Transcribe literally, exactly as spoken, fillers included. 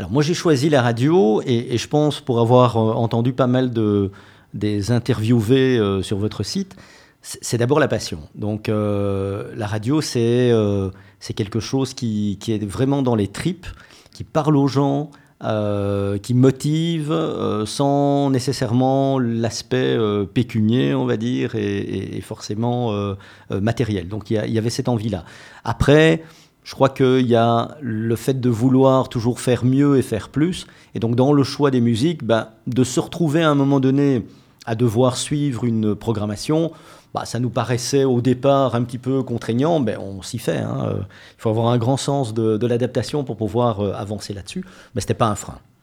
Alors moi j'ai choisi la radio et, et je pense pour avoir euh, entendu pas mal de, des interviewés euh, sur votre site, c'est, c'est d'abord la passion. Donc euh, la radio c'est, euh, c'est quelque chose qui, qui est vraiment dans les tripes, qui parle aux gens, euh, qui motive euh, sans nécessairement l'aspect euh, pécunier on va dire et, et, et forcément euh, euh, matériel. Donc il y, y avait cette envie-là. Après... Je crois qu'il y a le fait de vouloir toujours faire mieux et faire plus. Et donc, dans le choix des musiques, ben, de se retrouver à un moment donné à devoir suivre une programmation, ben, ça nous paraissait au départ un petit peu contraignant. Ben, on s'y fait. Hein. Il faut avoir un grand sens de, de l'adaptation pour pouvoir euh, avancer là-dessus. Mais ce n'était pas un frein.